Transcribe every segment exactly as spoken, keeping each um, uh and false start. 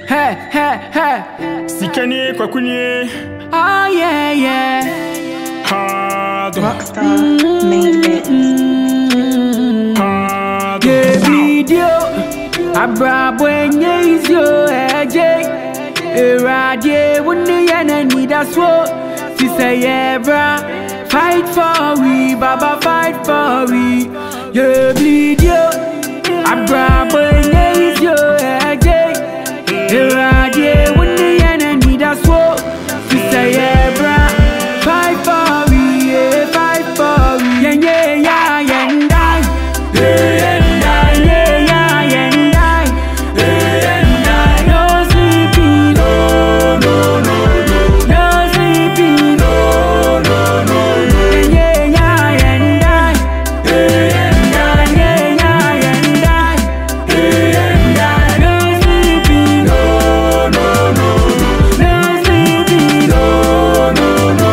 Hey, hey, hey. Sikanye kwa kunye. Oh yeah, yeah. Hard. Rockstar made it. Hard. The video. Abrabwenye is your edge. Eradie wunni yana need a sword. She say yeah, bra. Fight for we, Baba fight for we. Yeah, bleed yo. Abrabwenye is your edge. Eradie wunni yana need a sword. She say yeah, bra. Fight for we, yeah, fight for we. Yeah, yeah, yeah, yeah, and die. Yeah, yeah, yeah, yeah, yeah, and die. Yeah, yeah, yeah. No sleeping, no, no, no, no. No sleeping, no, no, no, no. Yeah, yeah, yeah, and die. Yeah, yeah, yeah, yeah, yeah, and die. Yeah, yeah, yeah. No sleeping, no, no, no, no. No sleeping, no, no, no.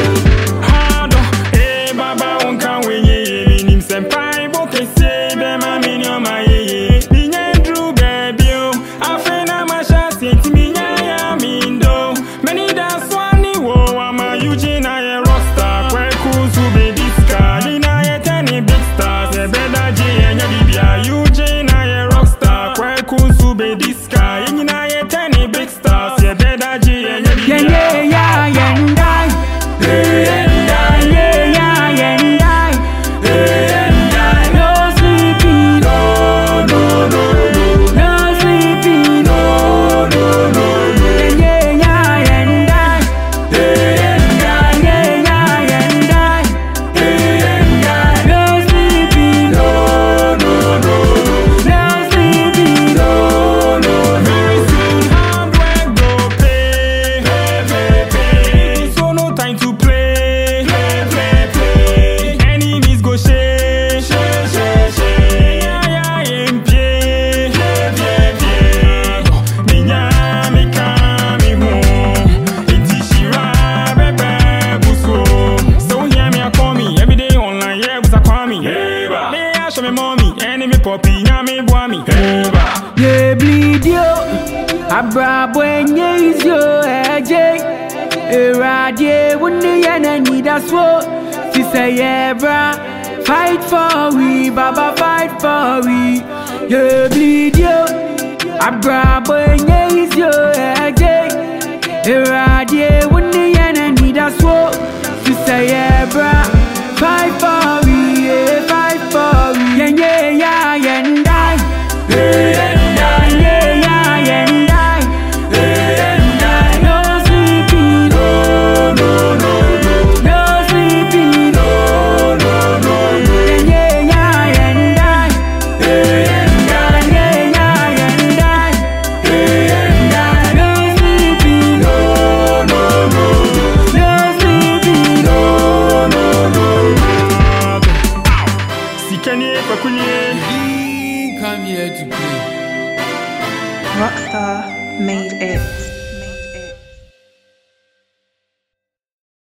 Hard. Eh, Baba unka wenye minim senpai boke se be ma minyo ma ye. Minye dru baby o. Afena masha senti minya ya mindo. Many da swani wo ama Eugene aye rockstar. Kwe kuzu be diska. Yina ye teni big stars. E beda ji enya bibia. Eugene aye rockstar. Kwe kuzu be diska. Yina ye teni big stars. E beda ji enya Yeah, bibia. yeah, yeah, yeah, and die. Yeah, yeah, yeah, yeah, yeah, and die. Yeah, yeah, yeah. No sleeping, no, no, no, no. No sleeping, no, no, no, no. Yeah, yeah, yeah, and die. Yeah, yeah, yeah, yeah, yeah, and die. Yeah, yeah, yeah. No sleeping, no, no, no, no. No sleeping, no, no, no. Very soon hard work go pay. Play, play, play. So no time to play. Play, play, play. Enemies go shake. Shake, shake, shake. Yeah, yeah, yeah, play. Play, play, play. Minya, mi ka, mi ho. Iti shira, bebe, buso. So hear me, I call me. Every day online, yeah, busa call me. Hey, ba. Me, I show me mommy. Enemy poppy, yeah, me boy me. Hey, ba. Yeah, bleed yo. Abrabwenye is your edge. Eradie wunni yana need a sword. She say yeah, bra. Fight for we, Baba fight for we. Yeah, bleed yo. Abrabwenye is your edge. Eradie wunni yana need a sword. She say yeah, bra. Fight for we, yeah, fight for we. Yeah, yeah, yeah, yeah, and die. Yeah, yeah, yeah, yeah, yeah, and die. Yeah, yeah, yeah. No sleeping, no, no, no, no. No sleeping, no, no, no, no. Yeah, yeah, yeah, and die. Yeah, yeah, yeah, yeah, yeah, and die. Yeah, yeah, yeah. No sleeping, no, no, no, no. No sleeping, no, no, no, no. Sikanye kwa kunye. He come here to play. Rockstar made it.